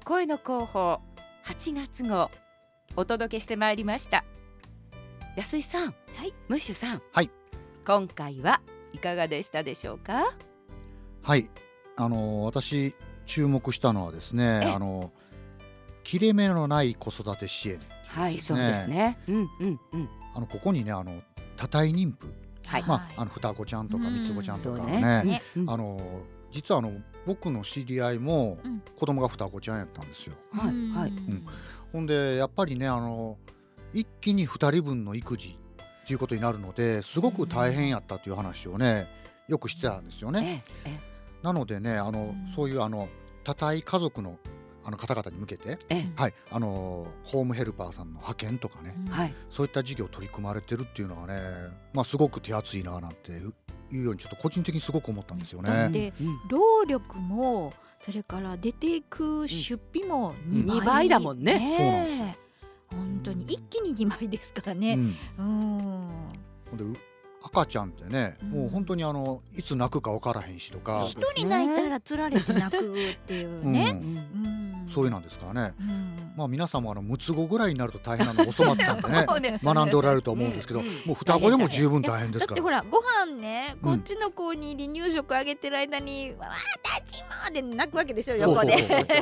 声の広報8月号お届けしてまいりました。安井さん、ムッシュさん、今回はいかがでしたでしょうか？ はい、私注目したのはですね、切れ目のない子育て支援、 そうですね。 ここにね多胎妊婦、双子ちゃんとか三つ子ちゃんとかね、実は僕の知り合いも子供が双子ちゃんやったんですよ。ほんでやっぱりね一気に2人分の育児っていうことになるのですごく大変やったという話をねよくしてたんですよね。なのでねそういう多胎家族の方々に向けて、ホームヘルパーさんの派遣とかね、そういった事業を取り組まれてるっていうのがね、すごく手厚いななんていうようにちょっと個人的にすごく思ったんですよね。 で、労力もそれから出ていく出費も2倍だもんね。 そうなんですよ。 本当に一気に2倍ですからね。 で赤ちゃんってね、もう本当にいつ泣くか分からへんしとか、 一人泣いたらつられて泣くっていうね、 そういうなんですからね、皆さんも6つ子ぐらいになると大変なのお粗末さんでね学んでおられると思うんですけど、もう双子でも十分大変ですから。 だってほらご飯ね、こっちの子に離乳食あげてる間に私もで泣くわけでしょ、横で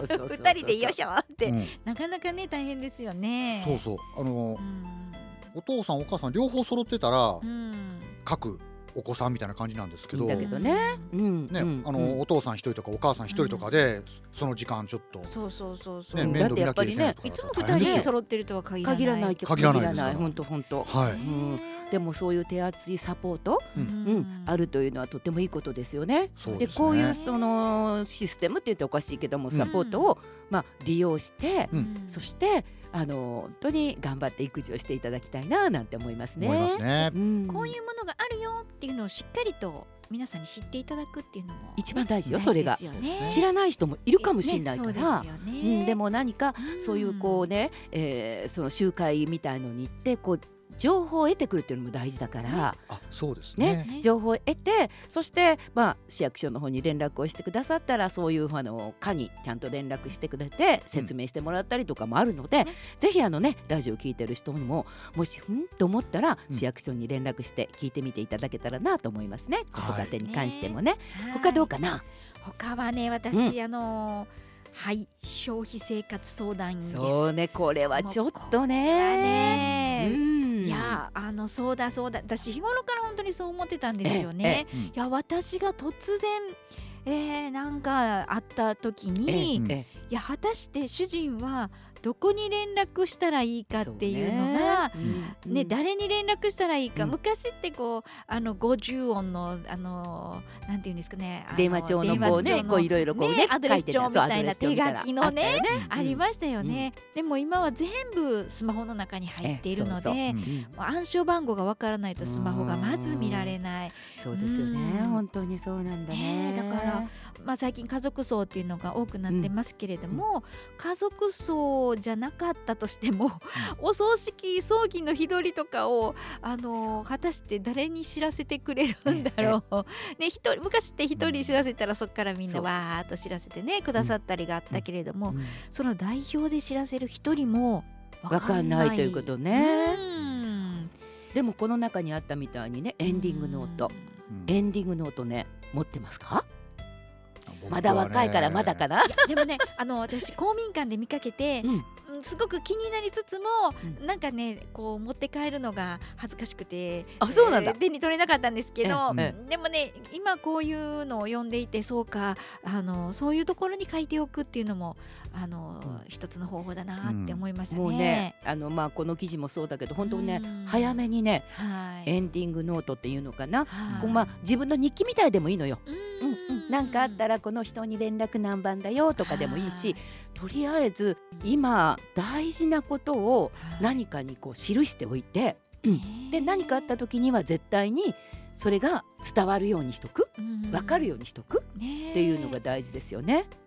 2人でよいしょって、なかなかね大変ですよね。お父さんお母さん両方揃ってたら各お子さんみたいな感じなんですけど、 だけどね、 お父さん一人とかお母さん一人とかでその時間ちょっと面倒見なきゃいけないとか、 いつも2人揃ってるとは限らない本当。でもそういう手厚いサポートあるというのはとてもいいことですよね。でこういうそのシステムって言っておかしいけどもサポートを利用してそして本当に頑張って育児をしていただきたいななんて思いますね。 こういうものがあるよっていうのをしっかりと皆さんに知っていただくっていうのも一番大事よ。それが知らない人もいるかもしれないから、でも何かそういうこうね、その集会みたいのに行ってこう情報を得てくるっていうのも大事だから、 そうですね。 情報を得て、そして市役所の方に連絡をしてくださったらそういう課にちゃんと連絡してくれて説明してもらったりとかもあるので、ぜひラジオ聞いてる人ももしと思ったら市役所に連絡して聞いてみていただけたらなと思いますね。子育てに関してもね。他どうかな？ 他はね、私消費生活相談員です。 そうね、これはちょっとね、 いやそうだ私日頃から本当にそう思ってたんですよね。いや私が突然なんかあった時に、いや果たして主人はどこに連絡したらいいかっていうのが誰に連絡したらいいか、昔ってこう50音のなんていうんですかね、 電話帳のこうね、こういろいろこうねアドレス帳みたいな手書きのねありましたよね。でも今は全部スマホの中に入っているので、暗証番号がわからないとスマホがまず見られない。 そうですよね、本当にそうなんだね。 だから最近家族葬っていうのが多くなってますけれども、家族葬じゃなかったとしても、お葬式葬儀の日取りとかを果たして誰に知らせてくれるんだろう、昔って一人知らせたらそこからみんなわーっと知らせてねくださったりがあったけれども、その代表で知らせる一人も分かんないということね。でもこの中にあったみたいにね、エンディングノートね持ってますか？まだ若いからまだかな。 でもね私公民館で見かけて、すごく気になりつつも、なんかねこう持って帰るのが恥ずかしくてそうなんだ、 手に取れなかったんですけど、でもね今こういうのを読んでいて、そうかそういうところに書いておくっていうのも一つの方法だなって思いましたね。 もうねこの記事もそうだけど本当にね早めにね、エンディングノートっていうのかな、自分の日記みたいでもいいのよ。なんかあったらこの人に連絡何番だよとかでもいいし、とりあえず今大事なことを何かにこう記しておいて、で何かあった時には絶対にそれが伝わるようにしとく、分かるようにしとくっていうのが大事ですよね。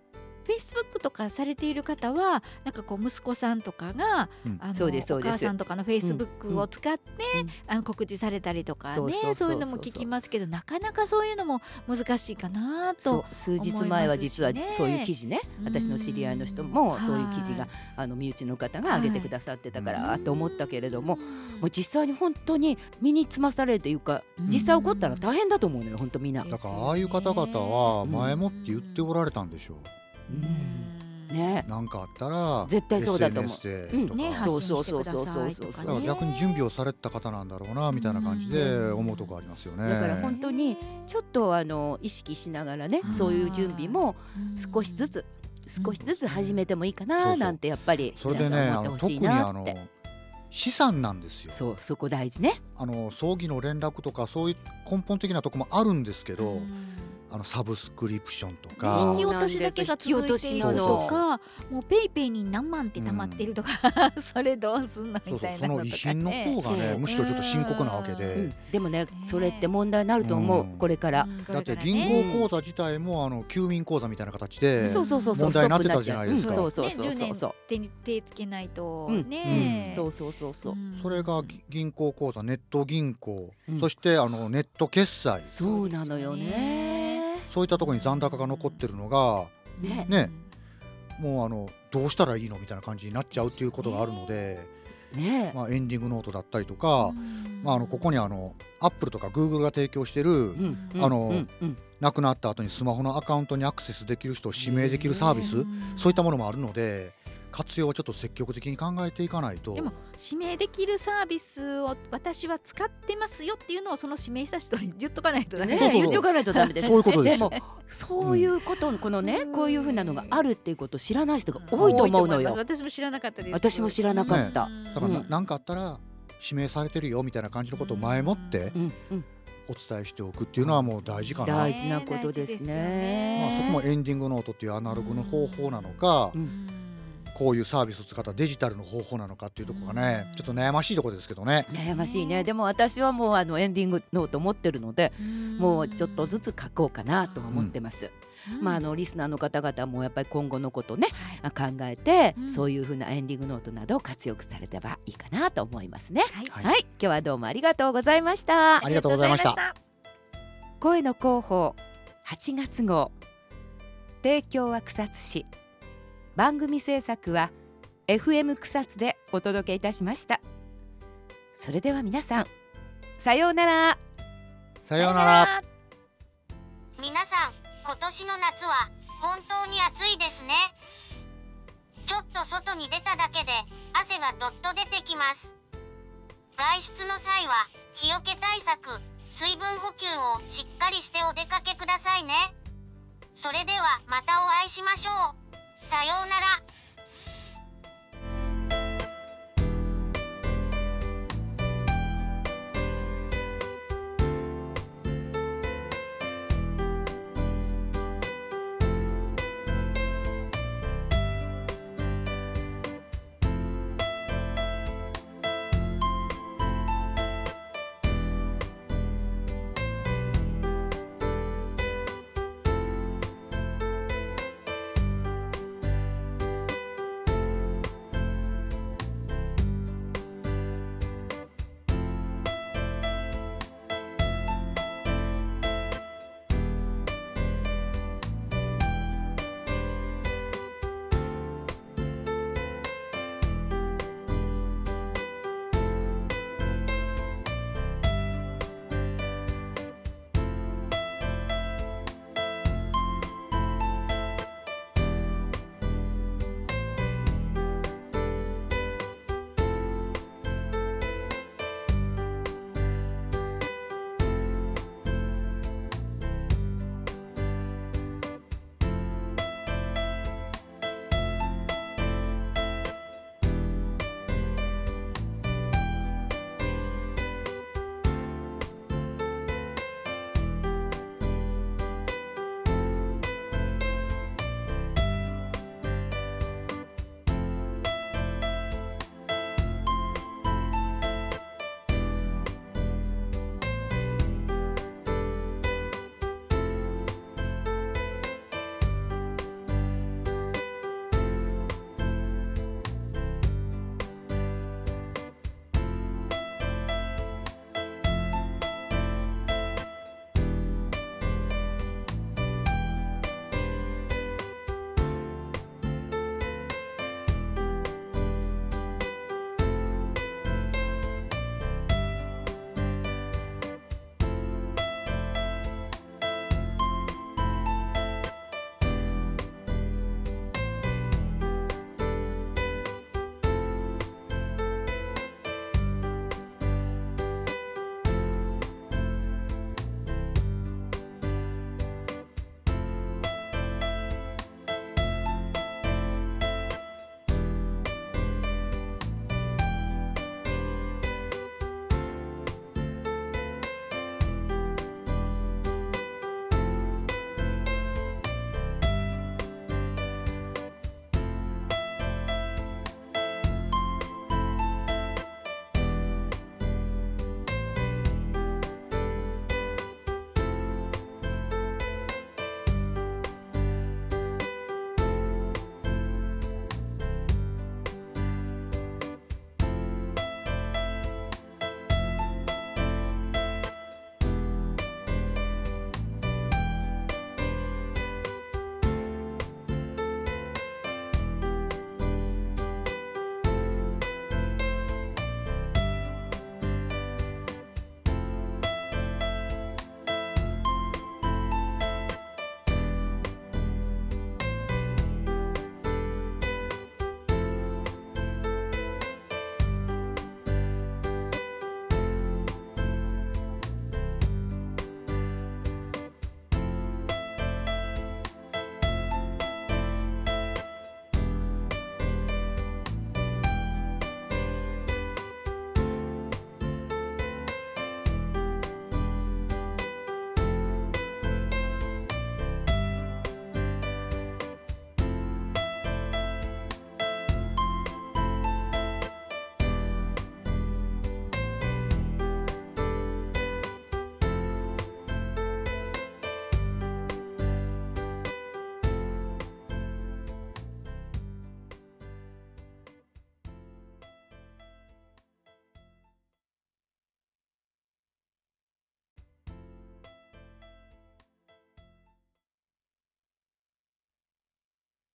Facebook とかされている方はなんかこう息子さんとかが、お母さんとかの Facebook を使って、告知されたりとかね、そういうのも聞きますけど、なかなかそういうのも難しいかなと数日前は実はそういう記事ね、私の知り合いの人もそういう記事が身内の方が上げてくださってたからと思ったけれども、もう実際に本当に身につまされるというか、実際起こったら大変だと思うのよ、本当みんな。 だからああいう方々は前もって言っておられたんでしょう。ね、なんかあったら絶対そうだと思う。 SNS とか、 発信してくださいとかね。 だから逆に準備をされた方なんだろうなみたいな感じで思うとこありますよね。 だから本当にちょっと意識しながらね、そういう準備も少しずつ始めてもいいかななんてやっぱりそれでね、特に資産なんですよ。 そこ大事ね。 葬儀の連絡とかそういう根本的なとこもあるんですけど、サブスクリプションとか引き落としだけが続いているとか、もうペイペイに何万って溜まってるとか、それどうすんのみたいなのとかね。 その遺品の方がね、むしろちょっと深刻なわけで、 でもね、それって問題になると思う、これから。 だって銀行口座自体も休眠口座みたいな形で問題になってたじゃないですか。 10年手つけないとね。 それが銀行口座、ネット銀行、そしてネット決済、 そうなのよね。 そういったところに残高が残ってるのがね、もうどうしたらいいのみたいな感じになっちゃうっていうことがあるので、エンディングノートだったりとか、ここにアップルとかグーグルが提供してる亡くなった後にスマホのアカウントにアクセスできる人を指名できるサービス、そういったものもあるので、活用をちょっと積極的に考えていかないと。 でも指名できるサービスを私は使ってますよっていうのをその指名した人に言っとかないとダメです。 言っとかないとダメです。 そういうことです。 でもそういうことこのね、こういう風なのがあるっていうことを知らない人が多いと思うのよ。 私も知らなかったです。 私も知らなかった。 だから何かあったら指名されてるよみたいな感じのことを前もってお伝えしておくっていうのはもう大事かな。 大事なことですね。 そこもエンディングノートっていうアナログの方法なのか、こういうサービスを使ったデジタルの方法なのかっていうところがね、ちょっと悩ましいところですけどね。 悩ましいね。でも私はもうエンディングノート持ってるので、もうちょっとずつ書こうかなと思ってます。リスナーの方々もやっぱり今後のことね、考えて、そういう風なエンディングノートなどを活用されればいいかなと思いますね。はい、今日はどうもありがとうございました。 ありがとうございました。 声の広報8月号、提供は草津市、番組制作は FM 草津でお届けいたしました。それでは皆さん、さようなら。 さようなら。 皆さん、今年の夏は本当に暑いですね。ちょっと外に出ただけで汗がどっと出てきます。外出の際は日よけ対策、水分補給をしっかりしてお出かけくださいね。それではまたお会いしましょう。さようなら。